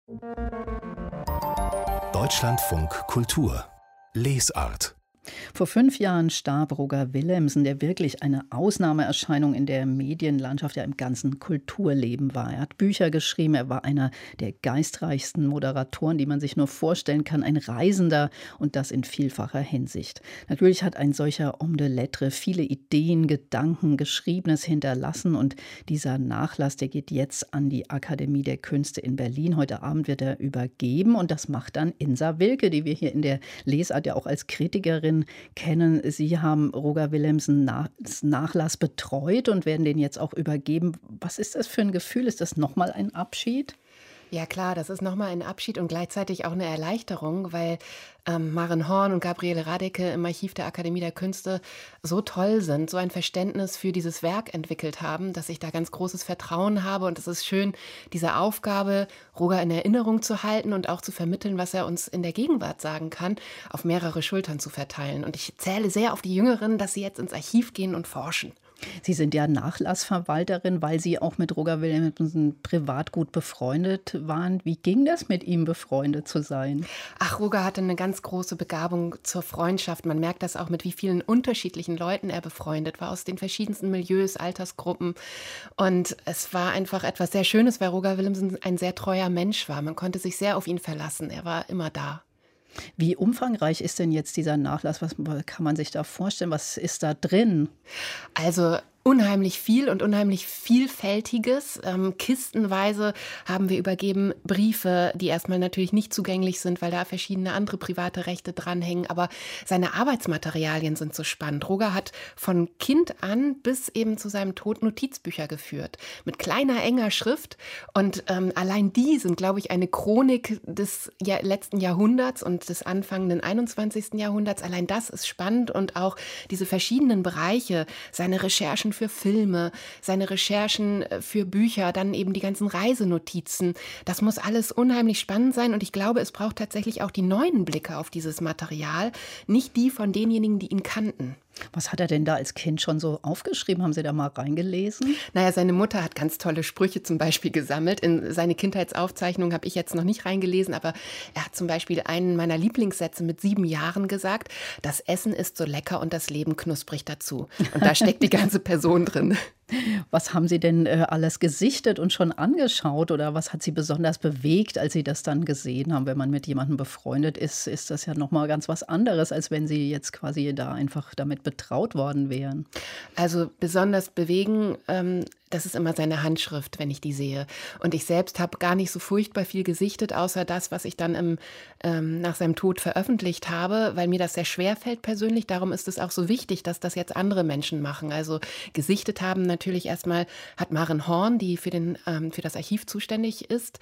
Deutschlandfunk Kultur Lesart. Vor 5 Jahren starb Roger Willemsen, der wirklich eine Ausnahmeerscheinung in der Medienlandschaft, ja im ganzen Kulturleben war. Er hat Bücher geschrieben, er war einer der geistreichsten Moderatoren, die man sich nur vorstellen kann, ein Reisender und das in vielfacher Hinsicht. Natürlich hat ein solcher Homme de Lettres viele Ideen, Gedanken, Geschriebenes hinterlassen und dieser Nachlass, der geht jetzt an die Akademie der Künste in Berlin. Heute Abend wird er übergeben und das macht dann Insa Wilke, die wir hier in der Lesart ja auch als Kritikerin kennen. Sie haben Roger Willemsen Nachlass betreut und werden den jetzt auch übergeben. Was ist das für ein Gefühl? Ist das nochmal ein Abschied? Ja klar, das ist nochmal ein Abschied und gleichzeitig auch eine Erleichterung, weil Maren Horn und Gabriele Radeke im Archiv der Akademie der Künste so toll sind, so ein Verständnis für dieses Werk entwickelt haben, dass ich da ganz großes Vertrauen habe. Und es ist schön, diese Aufgabe, Roger in Erinnerung zu halten und auch zu vermitteln, was er uns in der Gegenwart sagen kann, auf mehrere Schultern zu verteilen. Und ich zähle sehr auf die Jüngeren, dass sie jetzt ins Archiv gehen und forschen. Sie sind ja Nachlassverwalterin, weil Sie auch mit Roger Willemsen privat gut befreundet waren. Wie ging das, mit ihm befreundet zu sein? Ach, Roger hatte eine ganz große Begabung zur Freundschaft. Man merkt das auch, mit wie vielen unterschiedlichen Leuten er befreundet war, aus den verschiedensten Milieus, Altersgruppen. Und es war einfach etwas sehr Schönes, weil Roger Willemsen ein sehr treuer Mensch war. Man konnte sich sehr auf ihn verlassen. Er war immer da. Wie umfangreich ist denn jetzt dieser Nachlass? Was kann man sich da vorstellen? Was ist da drin? Also unheimlich viel und unheimlich Vielfältiges. Kistenweise haben wir übergeben Briefe, die erstmal natürlich nicht zugänglich sind, weil da verschiedene andere private Rechte dranhängen. Aber seine Arbeitsmaterialien sind so spannend. Roger hat von Kind an bis eben zu seinem Tod Notizbücher geführt. Mit kleiner, enger Schrift. Und allein die sind, glaube ich, eine Chronik des letzten Jahrhunderts und des anfangenden 21. Jahrhunderts. Allein das ist spannend und auch diese verschiedenen Bereiche, seine Recherchen für Filme, seine Recherchen für Bücher, dann eben die ganzen Reisenotizen. Das muss alles unheimlich spannend sein und ich glaube, es braucht tatsächlich auch die neuen Blicke auf dieses Material, nicht die von denjenigen, die ihn kannten. Was hat er denn da als Kind schon so aufgeschrieben? Haben Sie da mal reingelesen? Naja, seine Mutter hat ganz tolle Sprüche zum Beispiel gesammelt. In seine Kindheitsaufzeichnungen habe ich jetzt noch nicht reingelesen, aber er hat zum Beispiel einen meiner Lieblingssätze mit 7 Jahren gesagt: Das Essen ist so lecker und das Leben knusprig dazu. Und da steckt die ganze Person drin. Was haben Sie denn alles gesichtet und schon angeschaut oder was hat Sie besonders bewegt, als Sie das dann gesehen haben? Wenn man mit jemandem befreundet ist, ist das ja noch mal ganz was anderes, als wenn Sie jetzt quasi da einfach damit betraut worden wären. Also besonders bewegen, das ist immer seine Handschrift, wenn ich die sehe. Und ich selbst habe gar nicht so furchtbar viel gesichtet, außer das, was ich dann nach seinem Tod veröffentlicht habe, weil mir das sehr schwer fällt persönlich. Darum ist es auch so wichtig, dass das jetzt andere Menschen machen. Also gesichtet haben natürlich erstmal hat Maren Horn, die für das Archiv zuständig ist.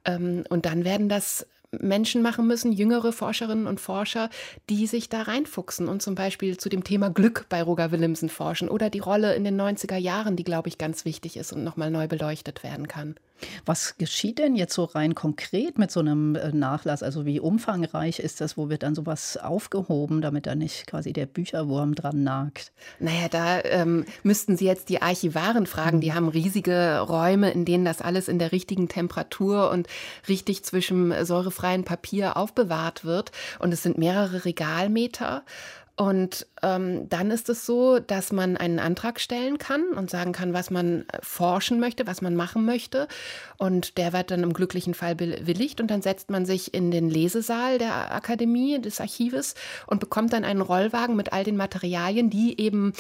Und dann werden das Menschen machen müssen, jüngere Forscherinnen und Forscher, die sich da reinfuchsen und zum Beispiel zu dem Thema Glück bei Roger Willemsen forschen oder die Rolle in den 90er Jahren, die, glaube ich, ganz wichtig ist und nochmal neu beleuchtet werden kann. Was geschieht denn jetzt so rein konkret mit so einem Nachlass? Also wie umfangreich ist das? Wo wird dann sowas aufgehoben, damit da nicht quasi der Bücherwurm dran nagt? Naja, da müssten Sie jetzt die Archivaren fragen. Die haben riesige Räume, in denen das alles in der richtigen Temperatur und richtig zwischen säurefreiem Papier aufbewahrt wird. Und es sind mehrere Regalmeter. Und dann ist es so, dass man einen Antrag stellen kann und sagen kann, was man forschen möchte, was man machen möchte. Und der wird dann im glücklichen Fall bewilligt. Und dann setzt man sich in den Lesesaal der Akademie, des Archives und bekommt dann einen Rollwagen mit all den Materialien, die eben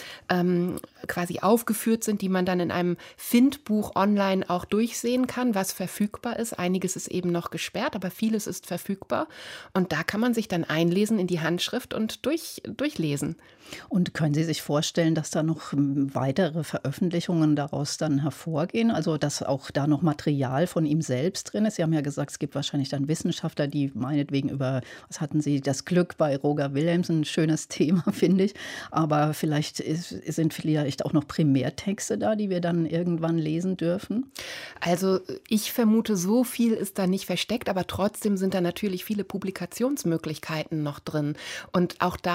quasi aufgeführt sind, die man dann in einem Findbuch online auch durchsehen kann, was verfügbar ist. Einiges ist eben noch gesperrt, aber vieles ist verfügbar. Und da kann man sich dann einlesen in die Handschrift und durchlesen. Und können Sie sich vorstellen, dass da noch weitere Veröffentlichungen daraus dann hervorgehen? Also dass auch da noch Material von ihm selbst drin ist? Sie haben ja gesagt, es gibt wahrscheinlich dann Wissenschaftler, die meinetwegen über, was hatten Sie, das Glück bei Roger Willemsen, ein schönes Thema, finde ich. Aber sind vielleicht auch noch Primärtexte da, die wir dann irgendwann lesen dürfen? Also ich vermute, so viel ist da nicht versteckt, aber trotzdem sind da natürlich viele Publikationsmöglichkeiten noch drin. Und auch da ist für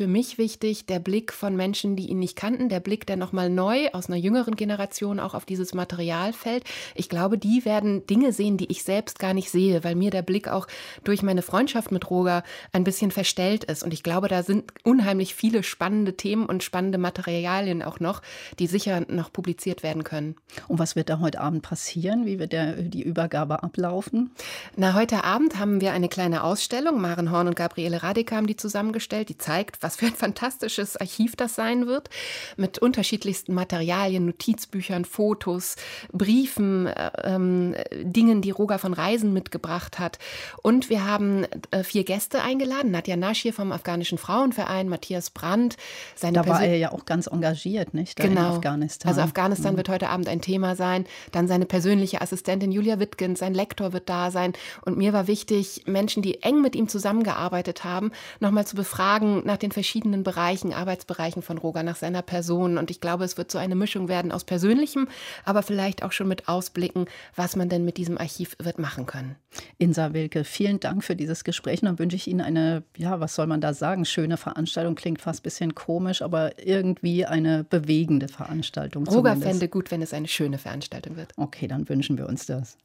für mich wichtig, der Blick von Menschen, die ihn nicht kannten, der Blick, der nochmal neu aus einer jüngeren Generation auch auf dieses Material fällt. Ich glaube, die werden Dinge sehen, die ich selbst gar nicht sehe, weil mir der Blick auch durch meine Freundschaft mit Roger ein bisschen verstellt ist. Und ich glaube, da sind unheimlich viele spannende Themen und spannende Materialien auch noch, die sicher noch publiziert werden können. Und was wird da heute Abend passieren? Wie wird die Übergabe ablaufen? Na, heute Abend haben wir eine kleine Ausstellung. Maren Horn und Gabriele Radeke haben die zusammengestellt. Die zeigt, was für ein fantastisches Archiv das sein wird. Mit unterschiedlichsten Materialien, Notizbüchern, Fotos, Briefen, Dingen, die Roger von Reisen mitgebracht hat. Und wir haben 4 Gäste eingeladen. Nadja Naschir vom Afghanischen Frauenverein, Matthias Brandt. Da war er ja auch ganz engagiert, nicht? Da in Afghanistan. Also Afghanistan wird heute Abend ein Thema sein. Dann seine persönliche Assistentin Julia Wittgens, sein Lektor wird da sein. Und mir war wichtig, Menschen, die eng mit ihm zusammengearbeitet haben, nochmal zu befragen nach den verschiedenen Bereichen, Arbeitsbereichen von Roger, nach seiner Person. Und ich glaube, es wird so eine Mischung werden aus Persönlichem, aber vielleicht auch schon mit Ausblicken, was man denn mit diesem Archiv wird machen können. Insa Wilke, vielen Dank für dieses Gespräch. Und dann wünsche ich Ihnen eine, ja, was soll man da sagen, schöne Veranstaltung. Klingt fast ein bisschen komisch, aber irgendwie eine bewegende Veranstaltung. Roger fände gut, wenn es eine schöne Veranstaltung wird. Okay, dann wünschen wir uns das.